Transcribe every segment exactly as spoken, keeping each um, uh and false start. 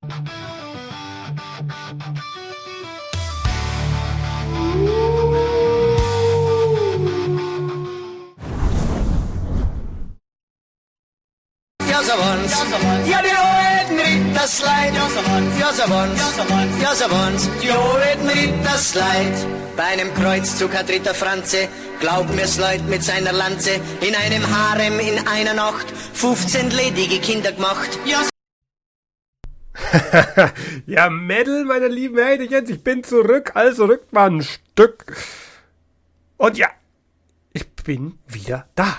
Ja, so waren's. Ja, die alten Rittersleid. Ja, so waren's. Ja, so waren's. Ja, so waren's. Die alten Rittersleid. Bei einem Kreuzzug hat Ritter Franze, glaub mir's Leut, mit seiner Lanze in einem Harem in einer Nacht fünfzehn ledige Kinder gemacht. Ja, ja, Mädel, meine lieben Mädchen, ich bin zurück, also rückt mal ein Stück. Und ja, ich bin wieder da.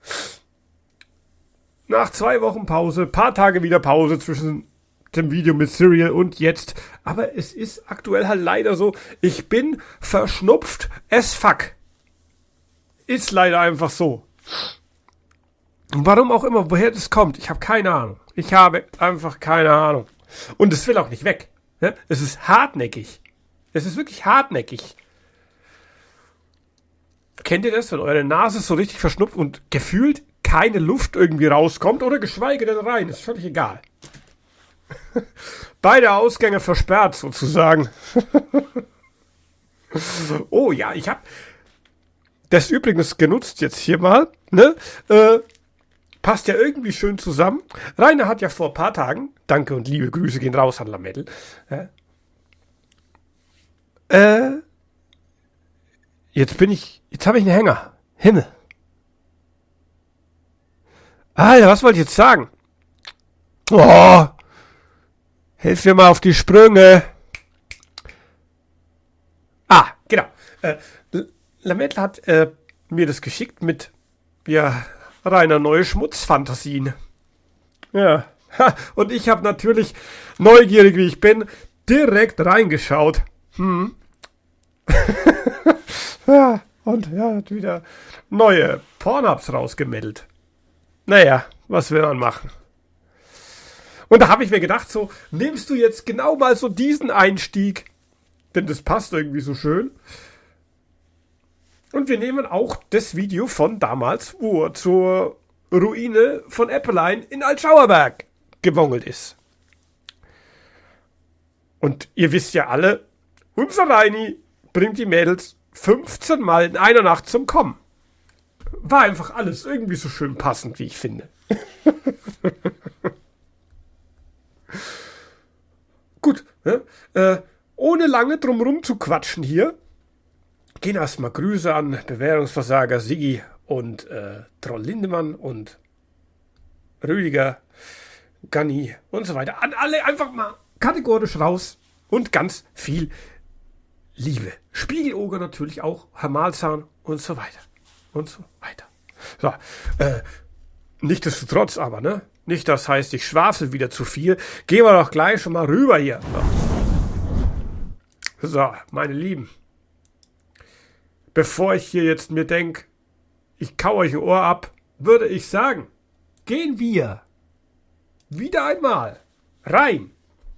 Nach zwei Wochen Pause, paar Tage wieder Pause zwischen dem Video mit Serial und jetzt. Aber es ist aktuell halt leider so, ich bin verschnupft as fuck. Ist leider einfach so. Und warum auch immer, woher das kommt, ich habe keine Ahnung. Ich habe einfach keine Ahnung. Und es will auch nicht weg. Ja? Es ist hartnäckig. Es ist wirklich hartnäckig. Kennt ihr das, wenn eure Nase so richtig verschnupft und gefühlt keine Luft irgendwie rauskommt oder geschweige denn rein? Ist völlig egal. Beide Ausgänge versperrt sozusagen. Oh ja, ich habe das übrigens genutzt jetzt hier mal. Ne? Äh, passt ja irgendwie schön zusammen. Rainer hat ja vor ein paar Tagen, danke und liebe Grüße gehen raus an Lametta, äh, äh, jetzt bin ich, jetzt habe ich einen Hänger. Himmel. Alter, was wollte ich jetzt sagen? Oh, hilf mir mal auf die Sprünge. Ah, genau. Äh, Lametta hat äh, mir das geschickt mit, ja, reiner neue Schmutzfantasien. Ja, ha, und ich habe natürlich, neugierig wie ich bin, direkt reingeschaut. Hm. Ja, und ja, hat wieder neue Pornhubs rausgemeldet. Naja, was will man machen? Und da habe ich mir gedacht, so, nimmst du jetzt genau mal so diesen Einstieg, denn das passt irgendwie so schön. Und wir nehmen auch das Video von damals, wo er zur Ruine von Eppelein in Altschauerberg gewongelt ist. Und ihr wisst ja alle, unser Reini bringt die Mädels fünfzehn Mal in einer Nacht zum Kommen. War einfach alles irgendwie so schön passend, wie ich finde. Gut, ne? äh, ohne lange drumrum zu quatschen hier, gehen erstmal Grüße an Bewährungsversager Siggi und äh, Troll Lindemann und Rüdiger, Ganni und so weiter. An alle einfach mal kategorisch raus und ganz viel Liebe. Spiegeloger natürlich auch, Herr Malzahn und so weiter. Und so weiter. So, äh, nichtsdestotrotz aber, ne? Nicht, das heißt, ich schwafel wieder zu viel. Gehen wir doch gleich schon mal rüber hier. So, so meine Lieben. Bevor ich hier jetzt mir denke, ich kau euch ein Ohr ab, würde ich sagen, gehen wir wieder einmal rein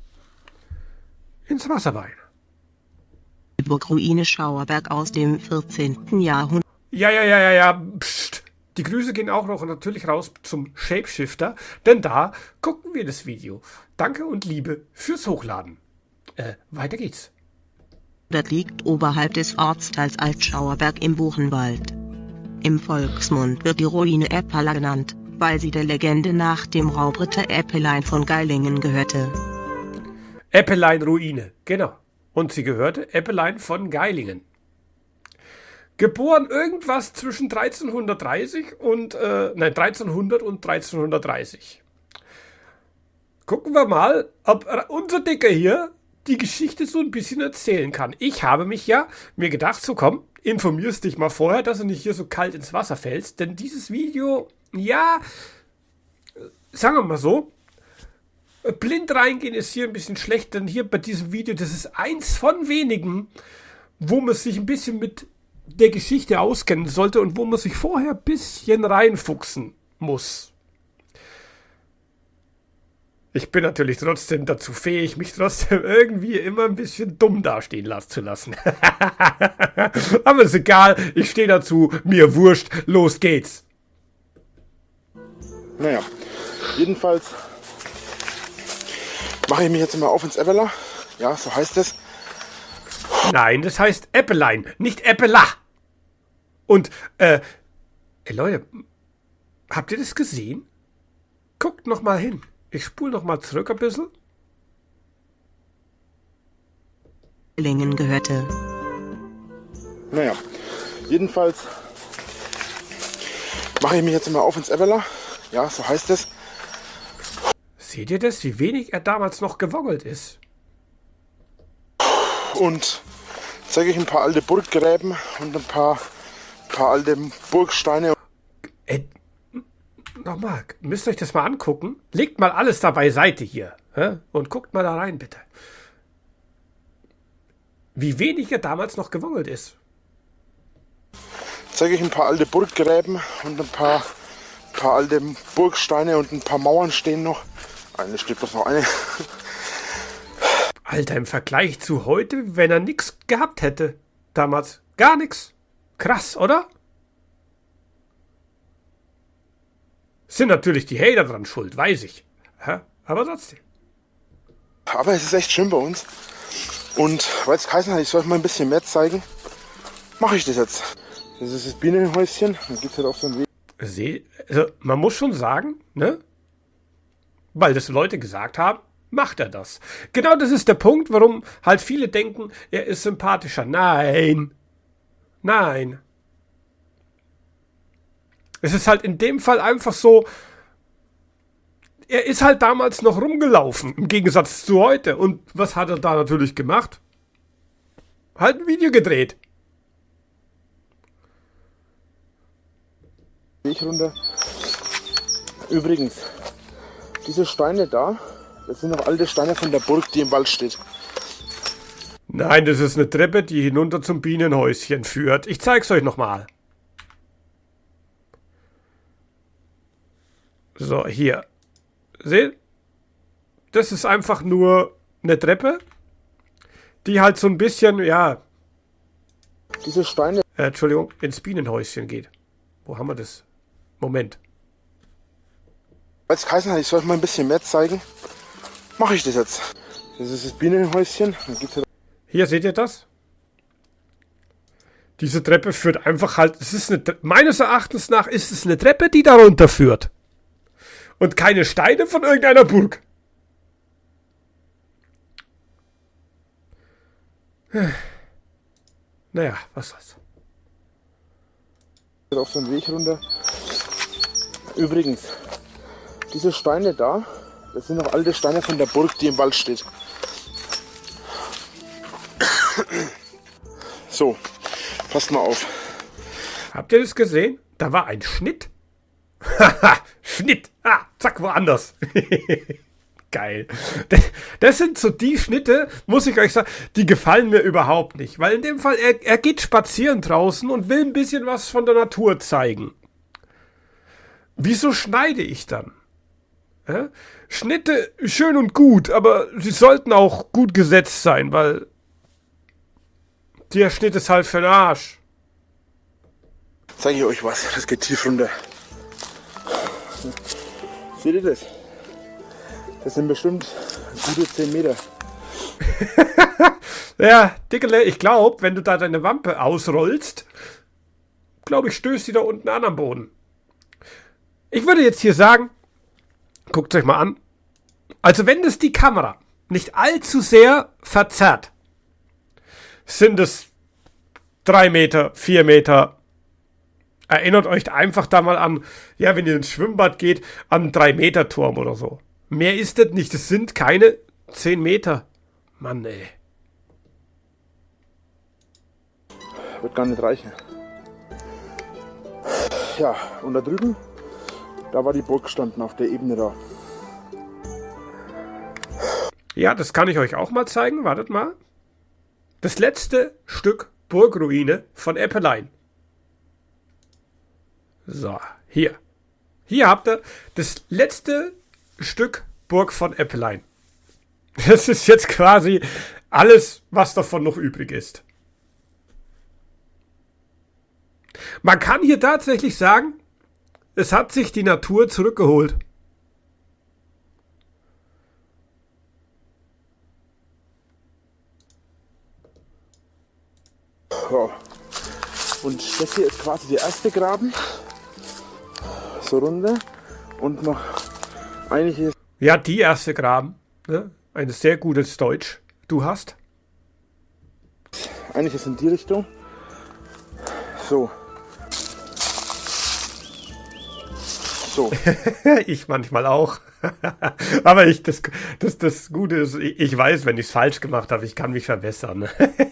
ins Wasserbein. Burgruine Schauerberg aus dem vierzehnten Jahrhundert. Ja, ja, ja, ja, ja, pst. Die Grüße gehen auch noch natürlich raus zum Shapeshifter, denn da gucken wir das Video. Danke und Liebe fürs Hochladen. Äh, weiter geht's. Das liegt oberhalb des Ortsteils Altschauerberg im Buchenwald. Im Volksmund wird die Ruine Eppala genannt, weil sie der Legende nach dem Raubritter Eppelein von Geilingen gehörte. Eppelein-Ruine, genau. Und sie gehörte Eppelein von Geilingen. Geboren irgendwas zwischen dreizehnhundertdreißig und, äh, nein, dreizehnhundert und dreizehnhundertdreißig. Gucken wir mal, ob unser Dicker hier die Geschichte so ein bisschen erzählen kann. Ich habe mich ja mir gedacht, so komm, informierst dich mal vorher, dass du nicht hier so kalt ins Wasser fällst, denn dieses Video, ja, sagen wir mal so, blind reingehen ist hier ein bisschen schlecht, denn hier bei diesem Video, das ist eins von wenigen, wo man sich ein bisschen mit der Geschichte auskennen sollte und wo man sich vorher ein bisschen reinfuchsen muss. Ich bin natürlich trotzdem dazu fähig, mich trotzdem irgendwie immer ein bisschen dumm dastehen zu lassen. Aber ist egal, ich stehe dazu, mir wurscht, los geht's. Naja, jedenfalls Mache ich mich jetzt immer auf ins Eppela? Ja, so heißt es. Nein, das heißt Äppelein, nicht Äppela. Und, äh, ey Leute, habt ihr das gesehen? Guckt noch mal hin. Ich spule noch mal zurück ein bisschen. Lingen gehörte. Naja, jedenfalls mache ich mich jetzt immer auf ins Eppela. Ja, so heißt es. Seht ihr das, wie wenig er damals noch gewoggelt ist? Und zeige ich ein paar alte Burggräben und ein paar, paar alte Burgsteine. Ey, nochmal, müsst ihr euch das mal angucken. Legt mal alles da beiseite hier. Hä? Und guckt mal da rein, bitte. Wie wenig er damals noch gewoggelt ist. Zeige ich ein paar alte Burggräben und ein paar, paar alte Burgsteine und ein paar Mauern stehen noch. Eine steht bloß noch eine. Alter, im Vergleich zu heute, wenn er nichts gehabt hätte. Damals. Gar nichts. Krass, oder? Sind natürlich die Hater dran schuld, weiß ich. Ja, aber trotzdem. Aber es ist echt schön bei uns. Und weil es geheißen hat, ich soll euch mal ein bisschen mehr zeigen, mache ich das jetzt. Das ist das Bienenhäuschen. Da gibt es halt auch so einen Weg. Seh, also man muss schon sagen, ne? Weil das Leute gesagt haben, macht er das. Genau das ist der Punkt, warum halt viele denken, er ist sympathischer. Nein. Nein. Es ist halt in dem Fall einfach so, er ist halt damals noch rumgelaufen, im Gegensatz zu heute. Und was hat er da natürlich gemacht? Halt ein Video gedreht. Weg runter. Übrigens, diese Steine da, das sind noch alte Steine von der Burg, die im Wald steht. Nein, das ist eine Treppe, die hinunter zum Bienenhäuschen führt. Ich zeig's euch nochmal. So, hier. Seht? Das ist einfach nur eine Treppe, die halt so ein bisschen, ja... Diese Steine... Äh, Entschuldigung, ins Bienenhäuschen geht. Wo haben wir das? Moment. Weil es geheißen hat, ich soll euch mal ein bisschen mehr zeigen, mache ich das jetzt. Das ist das Bienenhäuschen. Da gibt's halt Hier, seht ihr das? Diese Treppe führt einfach halt... Es ist eine, meines Erachtens nach ist es eine Treppe, die da runter führt. Und keine Steine von irgendeiner Burg. Naja, was soll's. auf so einen Weg runter. Übrigens, diese Steine da, das sind noch alte Steine von der Burg, die im Wald steht. So, passt mal auf. Habt ihr das gesehen? Da war ein Schnitt. Haha, Schnitt. Ah, zack, woanders. Geil. Das, das sind so die Schnitte, muss ich euch sagen, die gefallen mir überhaupt nicht. Weil in dem Fall, er, er geht spazieren draußen und will ein bisschen was von der Natur zeigen. Wieso schneide ich dann? Ja? Schnitte schön und gut, aber sie sollten auch gut gesetzt sein, weil der Schnitt ist halt für den Arsch. Zeige ich euch was, das geht tief runter. Seht ihr das? Das sind bestimmt gute zehn Meter. Ja, Dickele, ich glaube, wenn du da deine Wampe ausrollst, glaube ich, stößt sie da unten an am Boden. Ich würde jetzt hier sagen, guckt euch mal an. Also wenn das die Kamera nicht allzu sehr verzerrt, sind es drei Meter, vier Meter. Erinnert euch einfach da mal an, ja, wenn ihr ins Schwimmbad geht, an drei Meter Turm oder so. Mehr ist das nicht. Das sind keine zehn Meter. Mann, ey. Wird gar nicht reichen. Ja, und da drüben, da war die Burg gestanden, auf der Ebene da. Ja, das kann ich euch auch mal zeigen. Wartet mal. Das letzte Stück Burgruine von Eppelein. So, hier. Hier habt ihr das letzte Stück Burg von Eppelein. Das ist jetzt quasi alles, was davon noch übrig ist. Man kann hier tatsächlich sagen, es hat sich die Natur zurückgeholt. Ja. Und das hier ist quasi der erste Graben. So runter. Und noch einige. Ja, die erste Graben. Ne? Ein sehr gutes Deutsch. Du hast? Einiges in die Richtung. So. So. Ich manchmal auch. Aber ich, das, das, das Gute ist, ich weiß, wenn ich es falsch gemacht habe, ich kann mich verbessern.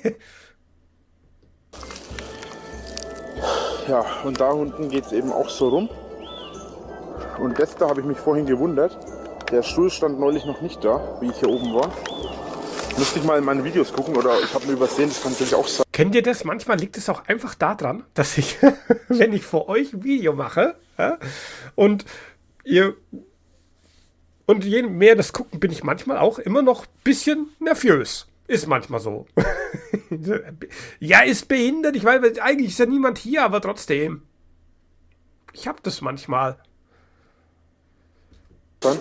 Ja, und da unten geht es eben auch so rum. Und das da habe ich mich vorhin gewundert. Der Stuhl stand neulich noch nicht da, wie ich hier oben war. Müsste ich mal in meine Videos gucken oder ich habe mir übersehen, das kann natürlich auch sein. Kennt ihr das? Manchmal liegt es auch einfach daran, dass ich, wenn ich für euch ein Video mache, ja, und ihr und je mehr das gucken, bin ich manchmal auch immer noch ein bisschen nervös. Ist manchmal so. Ja, ist behindert. Ich weiß, eigentlich ist ja niemand hier, aber trotzdem. Ich hab das manchmal. Dann.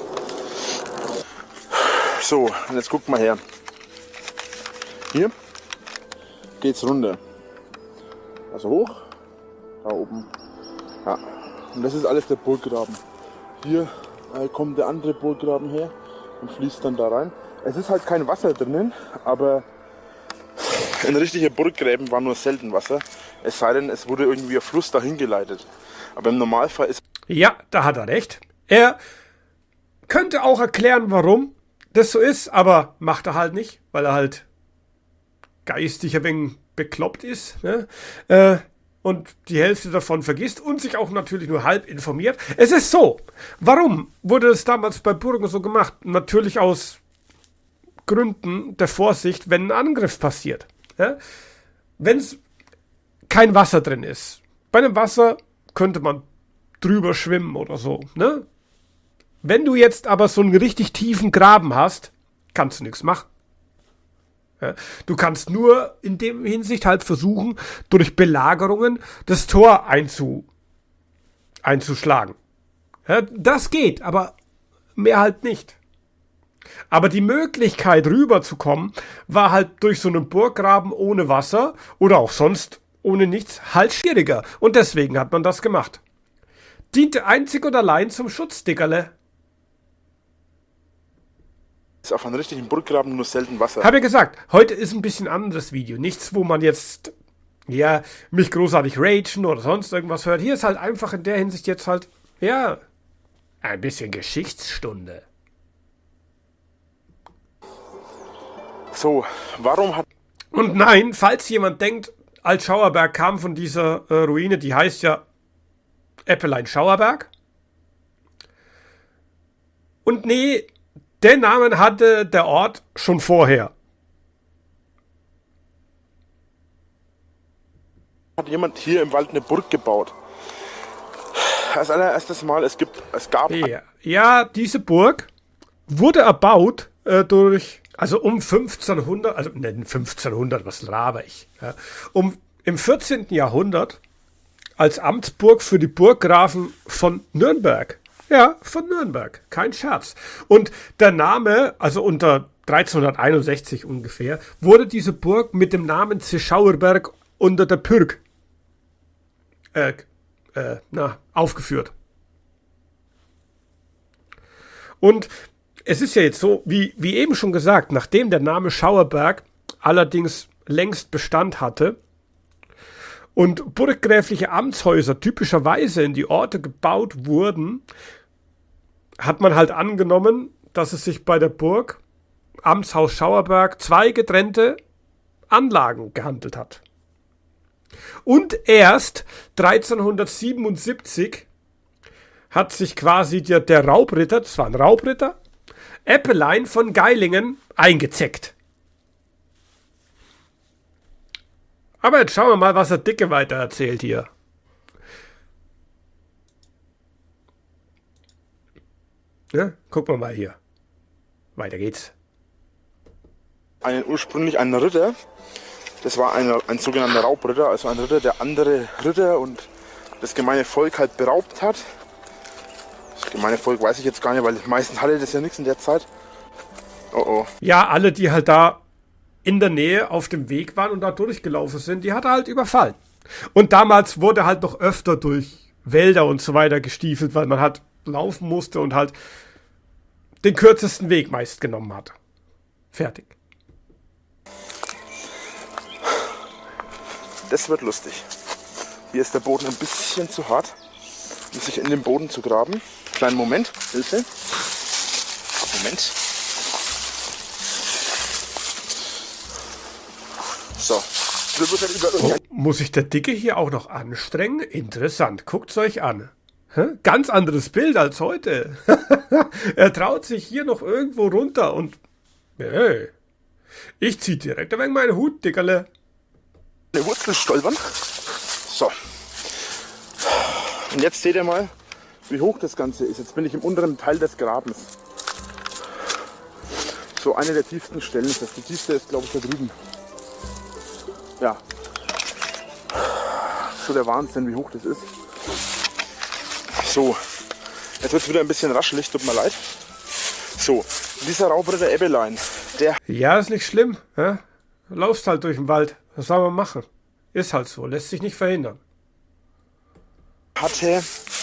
So, und jetzt guckt mal her. Hier geht's runter. Also hoch, da oben. Ja. Und das ist alles der Burggraben. Hier äh, kommt der andere Burggraben her und fließt dann da rein. Es ist halt kein Wasser drinnen, aber in richtigen Burggräben war nur selten Wasser. Es sei denn, es wurde irgendwie ein Fluss dahin geleitet. Aber im Normalfall ist... Ja, da hat er recht. Er könnte auch erklären, warum das so ist, aber macht er halt nicht, weil er halt geistig ein wenig bekloppt ist, ne? Äh, und die Hälfte davon vergisst und sich auch natürlich nur halb informiert. Es ist so, warum wurde es damals bei Burgen so gemacht? Natürlich aus Gründen der Vorsicht, wenn ein Angriff passiert. Ja? Wenn es kein Wasser drin ist. Bei einem Wasser könnte man drüber schwimmen oder so, ne? Wenn du jetzt aber so einen richtig tiefen Graben hast, kannst du nichts machen. Ja? Du kannst nur in dem Hinsicht halt versuchen, durch Belagerungen das Tor einzu, einzuschlagen. Ja, das geht, aber mehr halt nicht. Aber die Möglichkeit rüberzukommen, war halt durch so einen Burggraben ohne Wasser oder auch sonst ohne nichts halt schwieriger. Und deswegen hat man das gemacht. Diente einzig und allein zum Schutz, Dickerle. Ist auf einem richtigen Burggraben nur selten Wasser. Hab ja gesagt, heute ist ein bisschen anderes Video. Nichts, wo man jetzt, ja, mich großartig ragen oder sonst irgendwas hört. Hier ist halt einfach in der Hinsicht jetzt halt, ja, ein bisschen Geschichtsstunde. So, warum hat... Und nein, falls jemand denkt, Altschauerberg kam von dieser äh, Ruine, die heißt ja Eppelein-Schauerberg. Und nee, den Namen hatte der Ort schon vorher. Hat jemand hier im Wald eine Burg gebaut? Als allererstes Mal, es gibt, es gab... Ja, ja, diese Burg wurde erbaut äh, durch... Also um fünfzehnhundert, also ne, fünfzehnhundert, was laber ich, ja, um im vierzehnten Jahrhundert als Amtsburg für die Burggrafen von Nürnberg. Ja, von Nürnberg, kein Scherz. Und der Name, also unter dreizehnhunderteinundsechzig ungefähr, wurde diese Burg mit dem Namen Zischauerberg unter der Pürg äh, äh, na, aufgeführt. Und es ist ja jetzt so, wie, wie eben schon gesagt, nachdem der Name Schauerberg allerdings längst Bestand hatte und burggräfliche Amtshäuser typischerweise in die Orte gebaut wurden, hat man halt angenommen, dass es sich bei der Burg Amtshaus Schauerberg zwei getrennte Anlagen gehandelt hat. Und erst dreizehnhundertsiebenundsiebzig hat sich quasi der, der Raubritter, das war ein Raubritter, Eppelein von Geilingen eingezeckt. Aber jetzt schauen wir mal, was der Dicke weiter erzählt hier. Ja, gucken wir mal hier. Weiter geht's. Einen, ursprünglich ein Ritter, das war ein, ein sogenannter Raubritter, also ein Ritter, der andere Ritter und das gemeine Volk halt beraubt hat. Das gemeine Volk weiß ich jetzt gar nicht, weil meistens hatte das ja nichts in der Zeit. Oh oh. Ja, alle, die halt da in der Nähe auf dem Weg waren und da durchgelaufen sind, die hat er halt überfallen. Und damals wurde halt noch öfter durch Wälder und so weiter gestiefelt, weil man halt laufen musste und halt den kürzesten Weg meist genommen hat. Fertig. Das wird lustig. Hier ist der Boden ein bisschen zu hart, um sich in den Boden zu graben. Kleinen Moment, Hilfe. Moment. So. Oh, muss sich der Dicke hier auch noch anstrengen? Interessant. Guckt's euch an. Hä? Ganz anderes Bild als heute. Er traut sich hier noch irgendwo runter und... Hey, ich zieh direkt ein wenig meinen Hut, Dickerle. Eine Wurzel stolpern. So. Und jetzt seht ihr mal, wie hoch das Ganze ist. Jetzt bin ich im unteren Teil des Grabens. So eine der tiefsten Stellen ist das. Die tiefste ist, glaube ich, da drüben. Ja. Schon der Wahnsinn, wie hoch das ist. So. Jetzt wird es wieder ein bisschen raschelig, tut mir leid. So. Dieser Raubritter Ebbelein, der... Ja, ist nicht schlimm. Ja? Du laufst halt durch den Wald. Was soll man machen? Ist halt so. Lässt sich nicht verhindern. Hatte...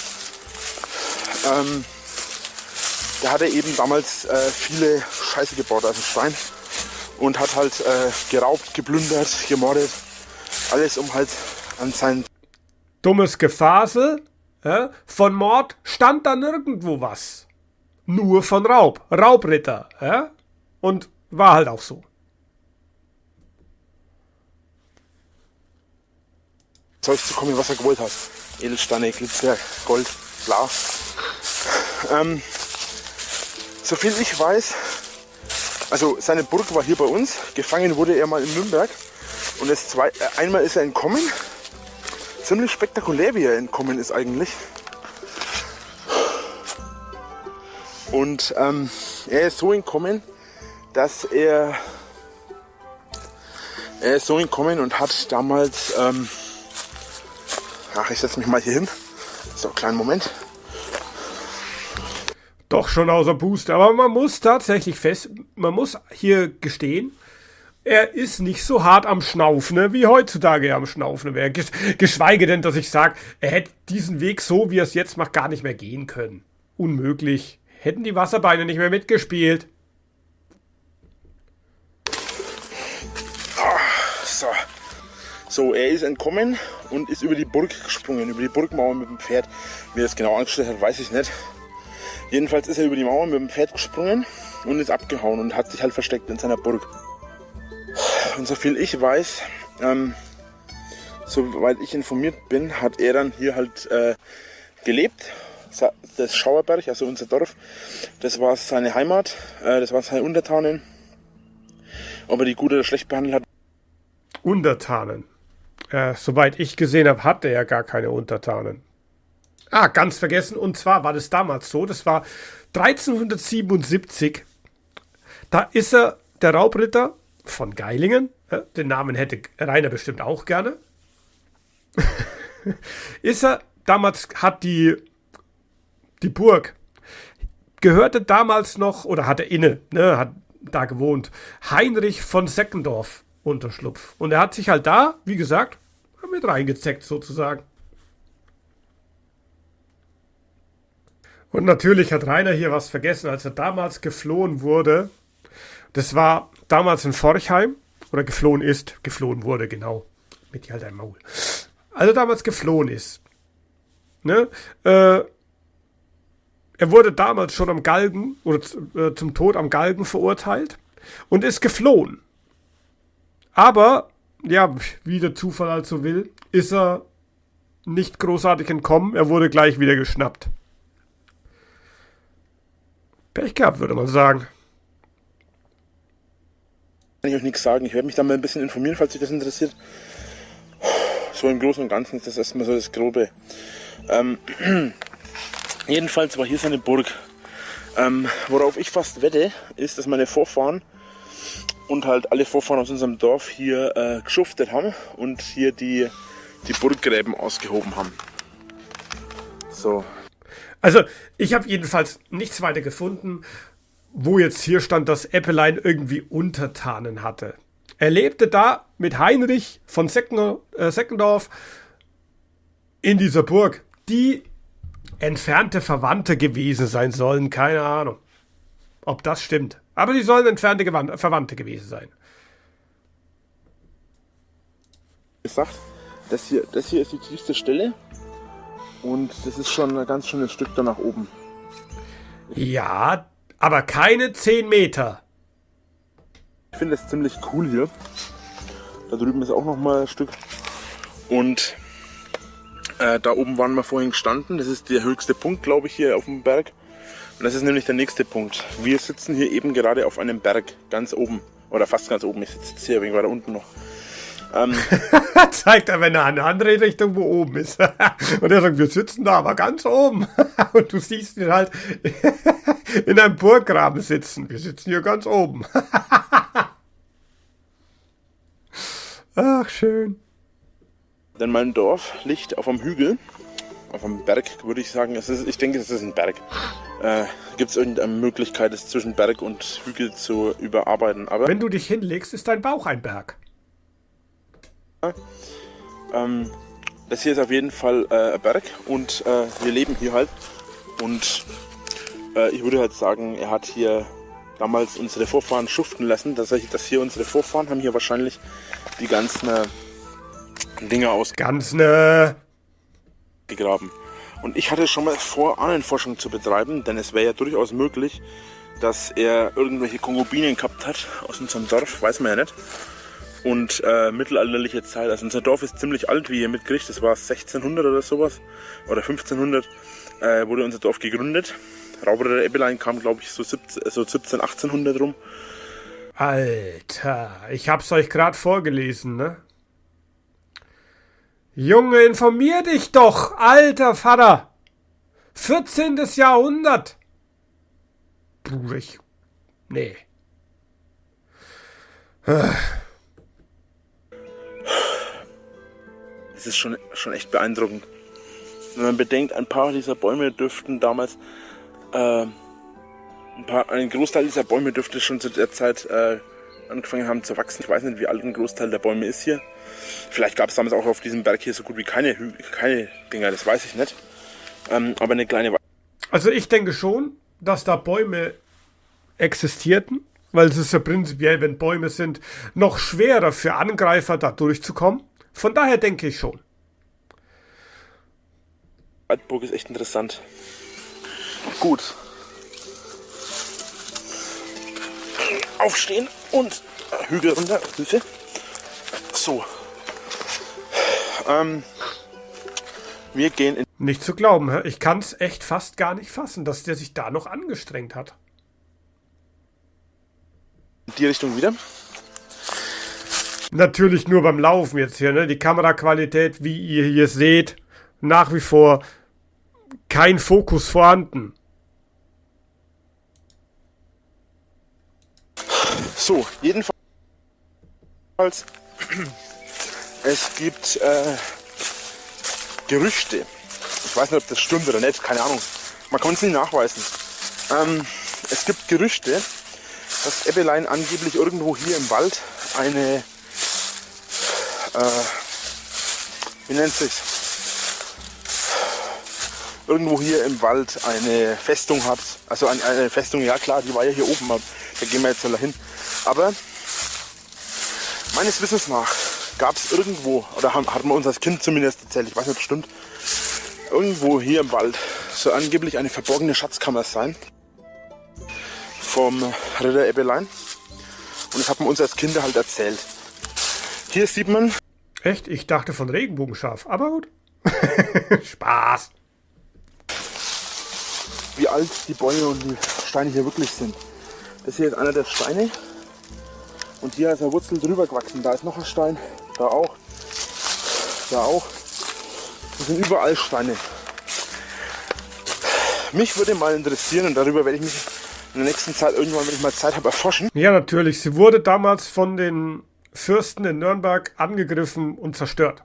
Ähm... Der hatte eben damals äh, viele Scheiße gebaut, also Stein. Und hat halt äh, geraubt, geplündert, gemordet. Alles um halt an sein... Dummes Gefasel. Ja? Von Mord stand da nirgendwo was. Nur von Raub. Raubritter. Ja? Und war halt auch so. Zeug zu kommen, was er gewollt hat. Edelsteine, Glitzer, Gold, bla. Ähm, soviel ich weiß, also seine Burg war hier bei uns. Gefangen wurde er mal in Nürnberg. Und das zwei, äh, einmal ist er entkommen. Ziemlich spektakulär, wie er entkommen ist eigentlich. Und ähm, er ist so entkommen, dass er, er ist so entkommen und hat damals, ähm, ach, ich setze mich mal hier hin. So, kleinen Moment. Doch schon außer Puste, aber man muss tatsächlich fest, man muss hier gestehen, er ist nicht so hart am Schnaufen, ne, wie heutzutage am Schnaufen wäre. Geschweige denn, dass ich sage, er hätte diesen Weg so, wie er es jetzt macht, gar nicht mehr gehen können. Unmöglich. Hätten die Wasserbeine nicht mehr mitgespielt. So. So, er ist entkommen und ist über die Burg gesprungen, über die Burgmauer mit dem Pferd. Wie er es genau angestellt hat, weiß ich nicht. Jedenfalls ist er über die Mauer mit dem Pferd gesprungen und ist abgehauen und hat sich halt versteckt in seiner Burg. Und soviel ich weiß, ähm, soweit ich informiert bin, hat er dann hier halt äh, gelebt. Das Schauerberg, also unser Dorf, das war seine Heimat, äh, das waren seine Untertanen. Ob er die gut oder schlecht behandelt hat. Untertanen. Äh, soweit ich gesehen habe, hatte er gar keine Untertanen. Ah, ganz vergessen. Und zwar war das damals so, das war dreizehnhundertsiebenundsiebzig. Da ist er, der Raubritter von Geilingen, äh, den Namen hätte Rainer bestimmt auch gerne, ist er, damals hat die, die Burg, gehörte damals noch, oder hatte inne, ne, hat da gewohnt, Heinrich von Seckendorf Unterschlupf. Und er hat sich halt da, wie gesagt, mit reingezeckt sozusagen. Und natürlich hat Rainer hier was vergessen, als er damals geflohen wurde. Das war damals in Forchheim, oder geflohen ist, geflohen wurde, genau. Mit halt ein Maul. Also damals geflohen ist. Ne? Äh, er wurde damals schon am Galgen, oder äh, zum Tod am Galgen verurteilt und ist geflohen. Aber, ja, wie der Zufall also will, ist er nicht großartig entkommen, er wurde gleich wieder geschnappt. Pech gehabt, würde man sagen. Kann ich euch nichts sagen. Ich werde mich da mal ein bisschen informieren, falls euch das interessiert. So im Großen und Ganzen ist das erstmal so das Grobe. Ähm, jedenfalls war hier seine Burg. Ähm, worauf ich fast wette, ist, dass meine Vorfahren und halt alle Vorfahren aus unserem Dorf hier äh, geschuftet haben und hier die, die Burggräben ausgehoben haben. So. Also, ich habe jedenfalls nichts weiter gefunden, wo jetzt hier stand, dass Eppelein irgendwie Untertanen hatte. Er lebte da mit Heinrich von Secken, äh, Seckendorf in dieser Burg, die entfernte Verwandte gewesen sein sollen. Keine Ahnung, ob das stimmt. Aber die sollen entfernte Gewan- Verwandte gewesen sein. Gesagt, das hier, das hier ist die tiefste Stelle und das ist schon ein ganz schönes Stück da nach oben. Ja, aber keine zehn Meter. Ich finde das ziemlich cool hier. Da drüben ist auch noch mal ein Stück. Und äh, da oben waren wir vorhin gestanden. Das ist der höchste Punkt, glaube ich, hier auf dem Berg. Und das ist nämlich der nächste Punkt. Wir sitzen hier eben gerade auf einem Berg, ganz oben. Oder fast ganz oben. Ich sitze jetzt hier ein wenig weiter unten noch. Ähm, Zeigt er, wenn er in eine andere Richtung, wo oben ist. Und er sagt, wir sitzen da aber ganz oben. Und du siehst ihn halt in einem Burggraben sitzen. Wir sitzen hier ganz oben. Ach, schön. Denn mein Dorf liegt auf einem Hügel, auf einem Berg, würde ich sagen. Es ist, ich denke, es ist ein Berg. Äh, Gibt es irgendeine Möglichkeit, es zwischen Berg und Hügel zu überarbeiten? Aber wenn du dich hinlegst, ist dein Bauch ein Berg. Ähm, das hier ist auf jeden Fall äh, ein Berg und äh, wir leben hier halt. Und äh, ich würde halt sagen, er hat hier damals unsere Vorfahren schuften lassen. Dass, er, dass hier unsere Vorfahren haben hier wahrscheinlich die ganzen äh, Dinge ausgegraben. Und ich hatte schon mal vor, Ahnenforschung zu betreiben, denn es wäre ja durchaus möglich, dass er irgendwelche Konkubinen gehabt hat aus unserem Dorf, weiß man ja nicht. Und äh, mittelalterliche Zeit, also unser Dorf ist ziemlich alt, wie ihr mitkriegt, das war sechzehnhundert oder sowas, oder fünfzehnhundert, äh, wurde unser Dorf gegründet. Raubritter Eppelein kam, glaube ich, so, siebzehn, so siebzehn, achtzehnhundert rum. Alter, ich hab's euch gerade vorgelesen, ne? Junge, informier dich doch, alter Vater! vierzehntes Jahrhundert! Puh, ich... Nee. Es ist schon, schon echt beeindruckend. Wenn man bedenkt, ein paar dieser Bäume dürften damals, äh, ein paar, ein Großteil dieser Bäume dürfte schon zu der Zeit äh, angefangen haben zu wachsen. Ich weiß nicht, wie alt ein Großteil der Bäume ist hier. Vielleicht gab es damals auch auf diesem Berg hier so gut wie keine, keine Dinger, das weiß ich nicht. Ähm, aber eine kleine... Also ich denke schon, dass da Bäume existierten, weil es ist ja prinzipiell, wenn Bäume sind, noch schwerer für Angreifer da durchzukommen. Von daher denke ich schon. Waldburg ist echt interessant. Gut. Aufstehen und Hügel runter. Hilfe. So. Ähm, wir gehen in... Nicht zu glauben, ich kann es echt fast gar nicht fassen, dass der sich da noch angestrengt hat. In die Richtung wieder. Natürlich nur beim Laufen jetzt hier, ne? Die Kameraqualität, wie ihr hier seht, nach wie vor kein Fokus vorhanden. So, jedenfalls, es gibt äh, Gerüchte. Ich weiß nicht, ob das stimmt oder nicht, keine Ahnung. Man kann es nicht nachweisen. Ähm, es gibt Gerüchte, dass Eppelein angeblich irgendwo hier im Wald eine Äh, wie nennt sich's? Irgendwo hier im Wald eine Festung hat. Also eine, eine Festung, ja klar, die war ja hier oben. Da gehen wir jetzt mal hin. Aber meines Wissens nach gab es irgendwo, oder haben, hat man uns als Kind zumindest erzählt, ich weiß nicht, ob es stimmt, irgendwo hier im Wald soll angeblich eine verborgene Schatzkammer sein vom Ritter Eppelein. Und das hat man uns als Kinder halt erzählt. Hier sieht man... Echt? Ich dachte von Regenbogenschaf, aber gut. Spaß. Wie alt die Bäume und die Steine hier wirklich sind. Das hier ist einer der Steine. Und hier ist eine Wurzel drüber gewachsen. Da ist noch ein Stein. Da auch. Da auch. Das sind überall Steine. Mich würde mal interessieren, und darüber werde ich mich in der nächsten Zeit irgendwann, wenn ich mal Zeit habe, erforschen. Ja, natürlich. Sie wurde damals von den Fürsten in Nürnberg angegriffen und zerstört.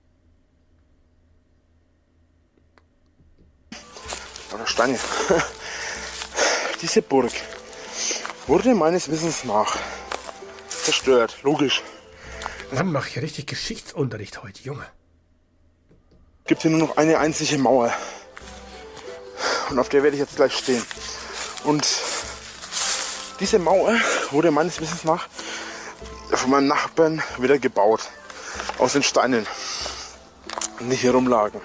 Oder Steine. Diese Burg wurde meines Wissens nach zerstört. Logisch. Mann, mach ich richtig Geschichtsunterricht heute, Junge. Es gibt hier nur noch eine einzige Mauer. Und auf der werde ich jetzt gleich stehen. Und diese Mauer wurde meines Wissens nach von meinem Nachbarn wieder gebaut. Aus den Steinen, die hier rumlagen.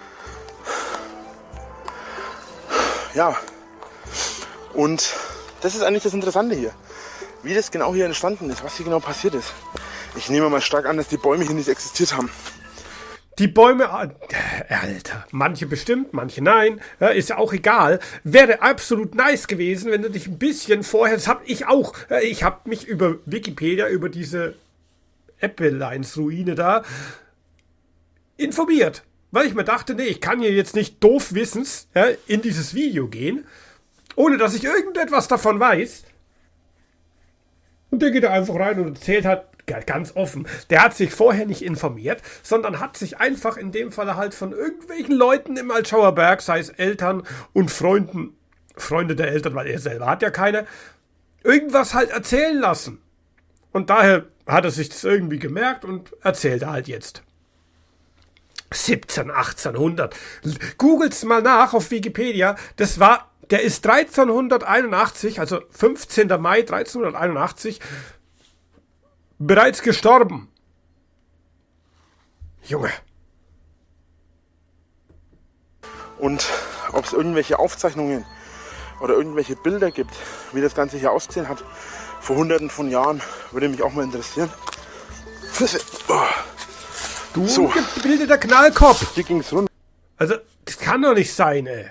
Ja. Und das ist eigentlich das Interessante hier. Wie das genau hier entstanden ist, was hier genau passiert ist. Ich nehme mal stark an, dass die Bäume hier nicht existiert haben. Die Bäume, äh, Alter, manche bestimmt, manche nein, ja, ist ja auch egal. Wäre absolut nice gewesen, wenn du dich ein bisschen vorher, das hab ich auch, äh, ich habe mich über Wikipedia, über diese Eppeleins-Ruine da informiert. Weil ich mir dachte, nee, ich kann hier jetzt nicht doof wissens ja, in dieses Video gehen, ohne dass ich irgendetwas davon weiß. Und der geht da einfach rein und erzählt halt, ganz offen, der hat sich vorher nicht informiert, sondern hat sich einfach in dem Fall halt von irgendwelchen Leuten im Altschauer Berg, sei es Eltern und Freunden, Freunde der Eltern, weil er selber hat ja keine, irgendwas halt erzählen lassen. Und daher hat er sich das irgendwie gemerkt und erzählt er halt jetzt. siebzehn, achtzehnhundert. Googelt's mal nach auf Wikipedia, das war, der ist dreizehnhunderteinundachtzig, also fünfzehnter Mai dreizehnhunderteinundachtzig, bereits gestorben. Junge. Und ob es irgendwelche Aufzeichnungen oder irgendwelche Bilder gibt, wie das Ganze hier ausgesehen hat, vor hunderten von Jahren, würde mich auch mal interessieren. Oh. Du so. Gebildeter Knallkopf. Hier ging es runter. Also, das kann doch nicht sein, ey.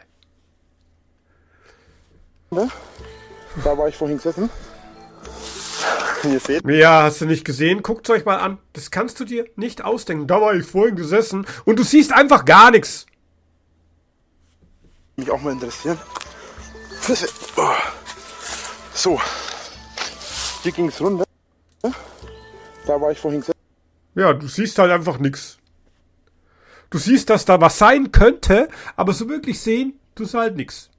Ne? Da war ich vorhin gesessen. Ihr seht. Ja, hast du nicht gesehen? Guckt's euch mal an. Das kannst du dir nicht ausdenken. Da war ich vorhin gesessen und du siehst einfach gar nichts. Mich auch mal interessieren. Oh. So. Hier ging es runter. Da war ich vorhin gesessen. Ja, du siehst halt einfach nichts. Du siehst, dass da was sein könnte, aber so wirklich sehen, tust halt nichts.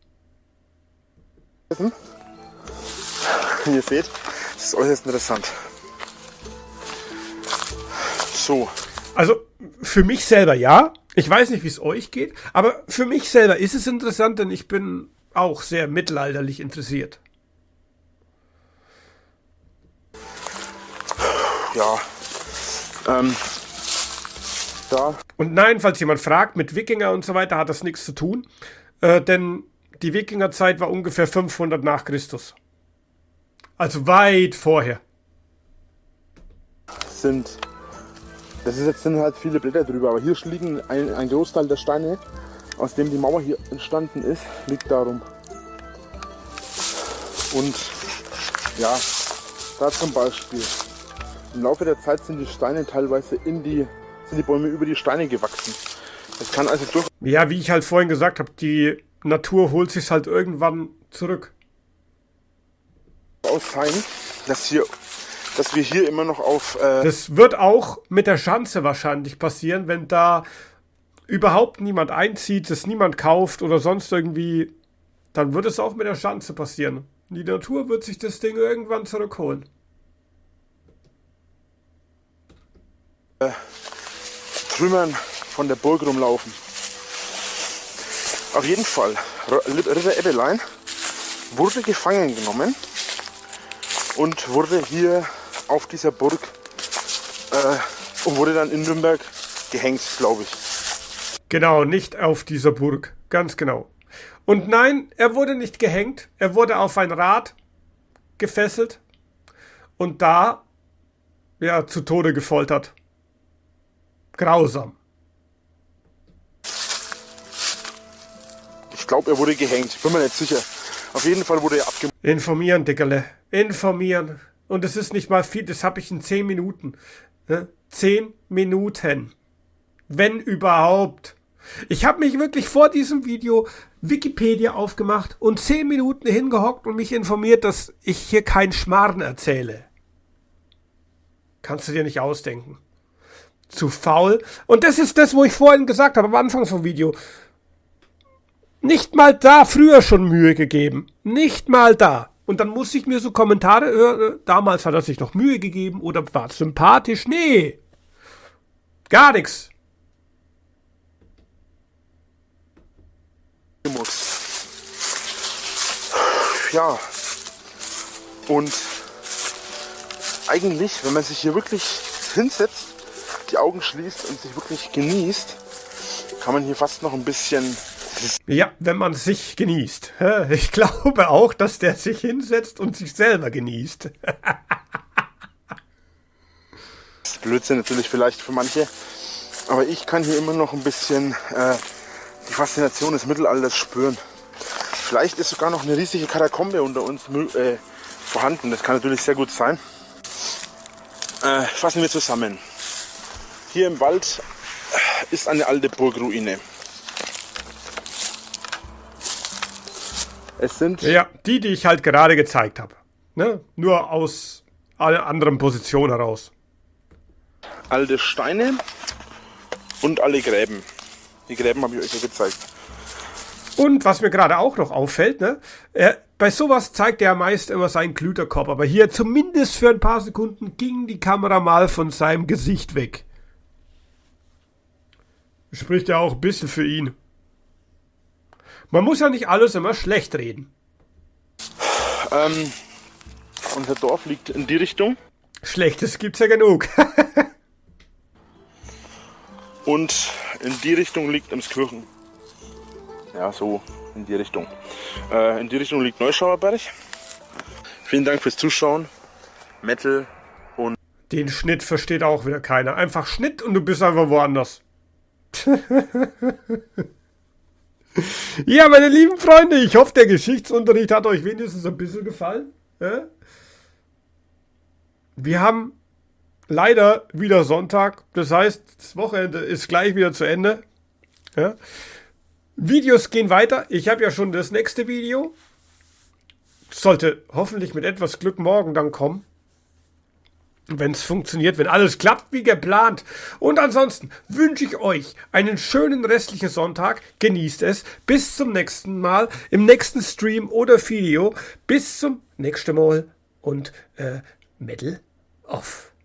Ihr seht. Das ist äußerst interessant. So. Also für mich selber ja. Ich weiß nicht, wie es euch geht, aber für mich selber ist es interessant, denn ich bin auch sehr mittelalterlich interessiert. Ja. Ähm. Da. Und nein, falls jemand fragt, mit Wikinger und so weiter hat das nichts zu tun, äh, denn die Wikingerzeit war ungefähr fünfhundert nach Christus. Also weit vorher. Sind, das ist jetzt sind halt viele Blätter drüber, aber hier liegen ein, ein Großteil der Steine, aus dem die Mauer hier entstanden ist, liegt darum. Und ja, da zum Beispiel. Im Laufe der Zeit sind die Steine teilweise in die, sind die Bäume über die Steine gewachsen. Das kann also durch. Ja, wie ich halt vorhin gesagt habe, die Natur holt sich halt irgendwann zurück. Aus sein, dass hier, dass wir hier immer noch auf. Äh das wird auch mit der Schanze wahrscheinlich passieren, wenn da überhaupt niemand einzieht, es niemand kauft oder sonst irgendwie, dann wird es auch mit der Schanze passieren. Die Natur wird sich das Ding irgendwann zurückholen. Äh, Trümmern von der Burg rumlaufen. Auf jeden Fall, Ritter Eppelein wurde gefangen genommen und wurde hier auf dieser Burg äh, und wurde dann in Nürnberg gehängt, glaube ich. Genau, nicht auf dieser Burg, ganz genau. Und nein, er wurde nicht gehängt, er wurde auf ein Rad gefesselt und da, ja, zu Tode gefoltert. Grausam. Ich glaube, er wurde gehängt, bin mir nicht sicher. Auf jeden Fall wurde er abgemacht. Informieren, Dickerle. Informieren. Und es ist nicht mal viel, das habe ich in zehn Minuten. Ne? Zehn Minuten. Wenn überhaupt. Ich habe mich wirklich vor diesem Video Wikipedia aufgemacht und zehn Minuten hingehockt und mich informiert, dass ich hier keinen Schmarrn erzähle. Kannst du dir nicht ausdenken. Zu faul. Und das ist das, wo ich vorhin gesagt habe, am Anfang vom Video. Nicht mal da früher schon Mühe gegeben. Nicht mal da. Und dann muss ich mir so Kommentare hören, damals hat er sich noch Mühe gegeben oder war sympathisch. Nee, gar nichts. Ja, und eigentlich, wenn man sich hier wirklich hinsetzt, die Augen schließt und sich wirklich genießt, kann man hier fast noch ein bisschen... Ja, wenn man sich genießt. Ich glaube auch, dass der sich hinsetzt und sich selber genießt. Das ist Blödsinn natürlich vielleicht für manche, aber ich kann hier immer noch ein bisschen äh, die Faszination des Mittelalters spüren. Vielleicht ist sogar noch eine riesige Katakombe unter uns äh, vorhanden, das kann natürlich sehr gut sein. Äh, fassen wir zusammen. Hier im Wald ist eine alte Burgruine. Es sind... Ja, die, die ich halt gerade gezeigt habe. Ne? Nur aus einer anderen Position heraus. Alte Steine und alle Gräben. Die Gräben habe ich euch ja gezeigt. Und was mir gerade auch noch auffällt, ne? Er, bei sowas zeigt er meist immer seinen Glüterkopf. Aber hier zumindest für ein paar Sekunden ging die Kamera mal von seinem Gesicht weg. Spricht ja auch ein bisschen für ihn. Man muss ja nicht alles immer schlecht reden. Ähm, unser Dorf liegt in die Richtung. Schlechtes gibt's ja genug. Und in die Richtung liegt Emskirchen. Ja, so in die Richtung. Äh, in die Richtung liegt Neuschauerberg. Vielen Dank fürs Zuschauen. Metal und... Den Schnitt versteht auch wieder keiner. Einfach Schnitt und du bist einfach woanders. Ja, meine lieben Freunde, ich hoffe, der Geschichtsunterricht hat euch wenigstens ein bisschen gefallen. Ja? Wir haben leider wieder Sonntag, das heißt, das Wochenende ist gleich wieder zu Ende. Ja? Videos gehen weiter. Ich habe ja schon das nächste Video. Sollte hoffentlich mit etwas Glück morgen dann kommen. Wenn es funktioniert, wenn alles klappt wie geplant. Und ansonsten wünsche ich euch einen schönen restlichen Sonntag. Genießt es. Bis zum nächsten Mal. Im nächsten Stream oder Video. Bis zum nächsten Mal. Und äh, Metal off.